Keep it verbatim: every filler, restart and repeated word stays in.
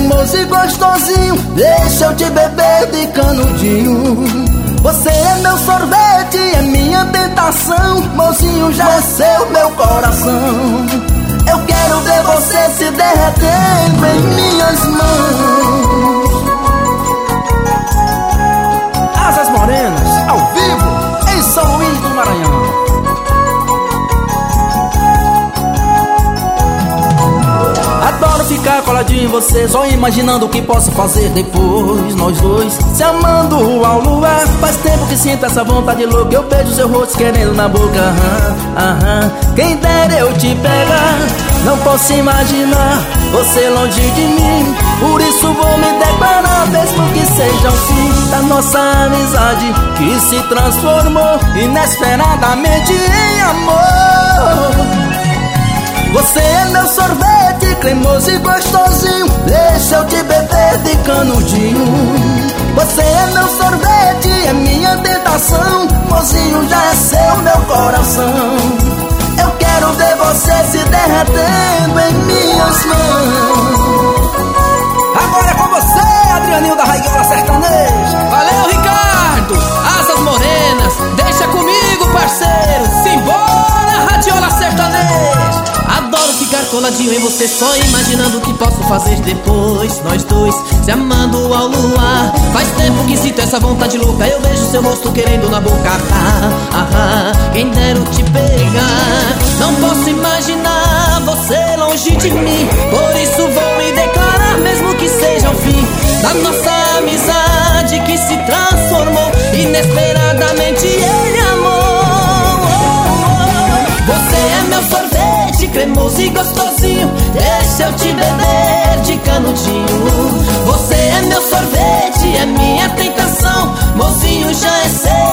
cremoso e gostosinho, deixa eu te beber de canudinho. Você é meu sorvete, é minha tentação, mozinho, já é seu meu coração. Eu quero ver você se derretendo em minhas mãos. Asas Morenas, ao vivo, em São Luís do Maranhão. Adoro ficar coladinho em você, só imaginando o que posso fazer depois. Nós dois se amando ao luar. Faz tempo que sinto essa vontade louca, eu beijo seu rosto querendo na boca. Aham, aham. Quem dera eu te pegar, não posso imaginar você longe de mim. Por isso vou me declarar, mesmo que seja o fim da nossa amizade, que se transformou inesperadamente em amor. Você é meu sorvete, cremoso e gostosinho, deixa eu te beber de canudinho. Você é meu sorvete, é minha tentação, mozinho, já é seu meu coração. Eu quero ver você se derretendo em minhas mãos. Agora é com você, Adrianinho da Raiola Sertaneja. Valeu, Ricardo! Asas Morenas, deixa comigo, parceiro. Simbora, Radiola Sertaneja. Adoro ficar coladinho em você, só imaginando o que posso fazer depois. Nós dois se amando ao luar. Faz tempo que sinto essa vontade louca, eu vejo seu rosto querendo na boca. Ah, ah, ah, quem dera eu te pegar. Não posso imaginar você longe de mim, por isso vou me declarar, mesmo que seja o fim da nossa amizade, que se transformou inesperadamente em amor. Você é meu sorvete, cremoso e gostosinho, deixa eu te beber de canudinho. Você é meu sorvete, é minha tentação, mozinho, já é seu